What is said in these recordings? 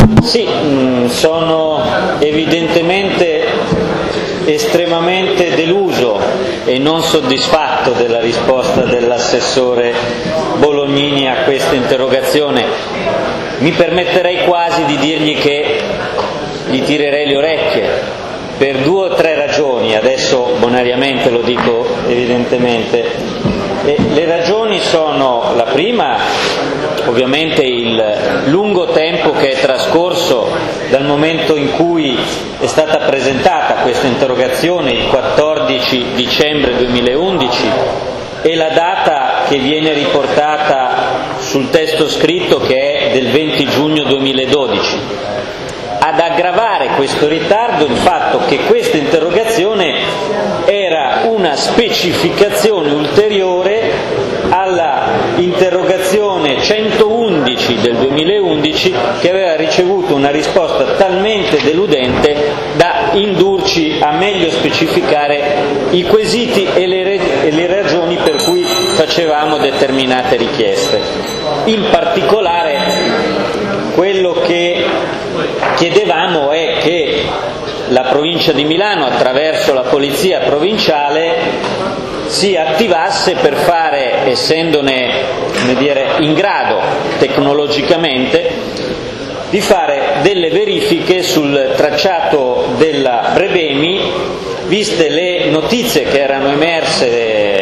Sì, sono evidentemente estremamente deluso e non soddisfatto della risposta dell'assessore Bolognini a questa interrogazione. Mi permetterei quasi di dirgli che gli tirerei le orecchie per 2 o 3 ragioni, adesso bonariamente lo dico evidentemente. Le ragioni sono: la prima, ovviamente il lungo tempo che è trascorso dal momento in cui è stata presentata questa interrogazione, il 14 dicembre 2011, e la data che viene riportata sul testo scritto, che è del 20 giugno 2012. Ad aggravare questo ritardo il fatto che questa interrogazione era una specificazione ulteriore alla interrogazione 111 del 2011, che aveva ricevuto una risposta talmente deludente da indurci a meglio specificare i quesiti e le ragioni per cui facevamo determinate richieste. In particolare, quello che chiedevamo è che la provincia di Milano, attraverso la polizia provinciale, si attivasse per fare, essendone, in grado tecnologicamente, di fare delle verifiche sul tracciato della Brebemi, viste le notizie che erano emerse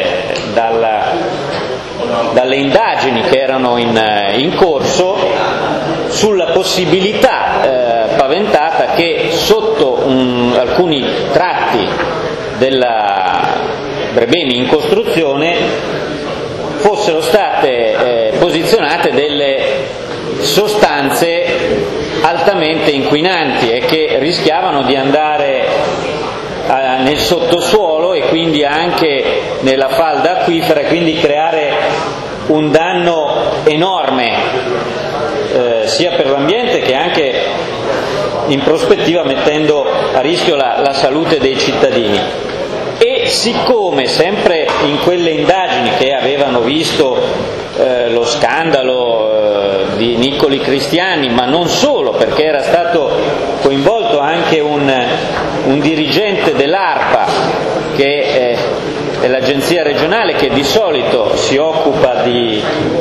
dalle indagini che erano in corso, sulla possibilità paventata che sotto alcuni tratti della Brebemi in costruzione fossero state posizionate delle sostanze altamente inquinanti e che rischiavano di andare nel sottosuolo e quindi anche nella falda acquifera, e quindi creare un danno enorme sia per l'ambiente che anche in prospettiva mettendo a rischio la salute dei cittadini. E siccome sempre in quelle indagini che avevano visto lo scandalo di Niccoli Cristiani, ma non solo, perché era stato coinvolto anche un dirigente dell'ARPA, che è l'agenzia regionale che di solito si occupa di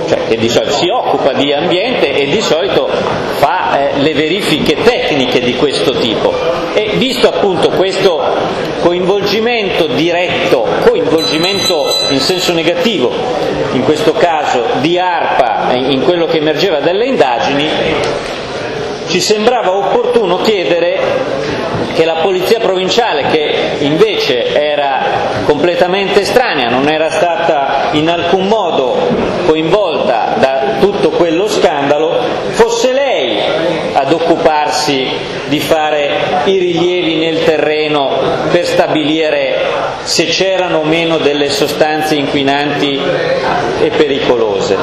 ambiente e di solito fa le verifiche tecniche di questo tipo, e visto appunto questo coinvolgimento diretto, coinvolgimento in senso negativo in questo caso di ARPA in quello che emergeva dalle indagini, ci sembrava opportuno chiedere che la polizia provinciale, che invece era completamente estranea, non era stata in alcun modo coinvolta da tutto quello scandalo, fosse lei ad occuparsi di fare i rilievi nel terreno per stabilire se c'erano o meno delle sostanze inquinanti e pericolose.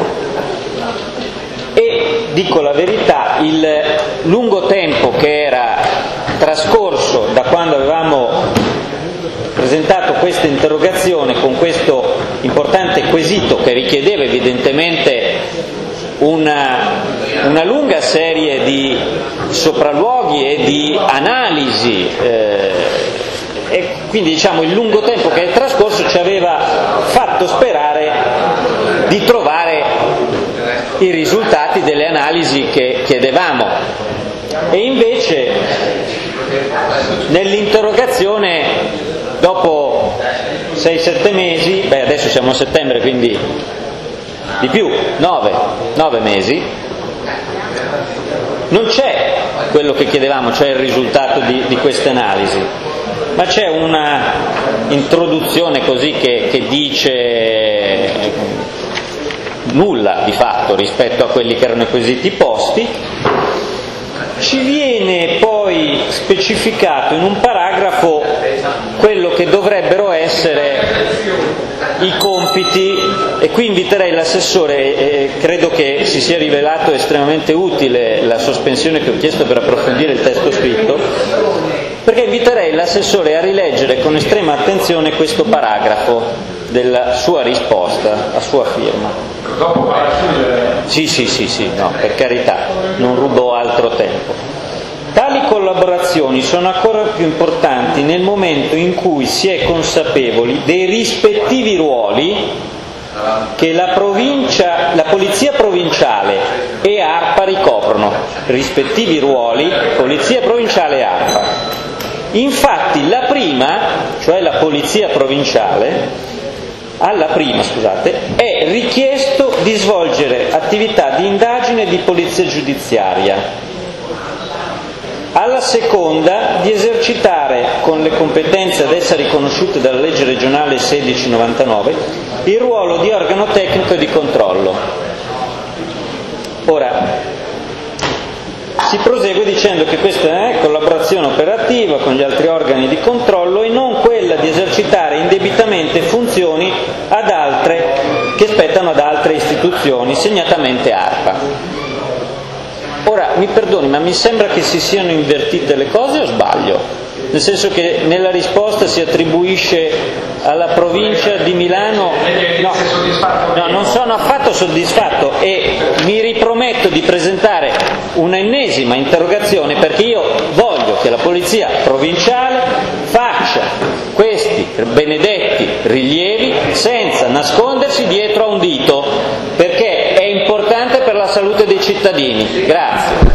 E dico la verità, il lungo tempo che era trascorso da quando avevamo presentato questa interrogazione con questo importante quesito, che richiedeva evidentemente una lunga serie di sopralluoghi e di analisi, e quindi il lungo tempo che è trascorso ci aveva fatto sperare di trovare i risultati delle analisi che chiedevamo. E invece nell'interrogazione, dopo 6-7 mesi, adesso siamo a settembre, quindi di più, 9 mesi, non c'è quello che chiedevamo, cioè il risultato di queste analisi, ma c'è una introduzione così che dice nulla di fatto rispetto a quelli che erano i quesiti posti. Ci viene poi specificato in un paragrafo quello che dovrebbero essere i compiti, e qui inviterei l'assessore, credo che si sia rivelato estremamente utile la sospensione che ho chiesto per approfondire il testo scritto, perché inviterei l'assessore a rileggere con estrema attenzione questo paragrafo, della sua risposta a sua firma. Dopo vai a chiudere. Sì, no, per carità, non rubo altro tempo. Tali collaborazioni sono ancora più importanti nel momento in cui si è consapevoli dei rispettivi ruoli che la Polizia Provinciale e ARPA ricoprono, rispettivi ruoli, Polizia Provinciale e ARPA. Infatti la prima, cioè la Polizia Provinciale, alla prima, è richiesto di svolgere attività di indagine di polizia giudiziaria, alla seconda di esercitare, con le competenze ad essa riconosciute dalla legge regionale 1699, il ruolo di organo tecnico e di controllo. Ora, si prosegue dicendo che questa è collaborazione operativa con gli altri organi di controllo e non quella di esercitare indebitamente funzioni ad altre che spettano ad altre istituzioni, segnatamente ARPA. Ora, mi perdoni, ma mi sembra che si siano invertite le cose o sbaglio? Nel senso che nella risposta si attribuisce alla provincia di Milano... No, non sono affatto soddisfatto e mi riprometto di presentare un'ennesima interrogazione perché io voglio che la polizia provinciale faccia questi benedetti rilievi senza nascondersi dietro a un dito, perché è importante per la salute dei cittadini. Grazie.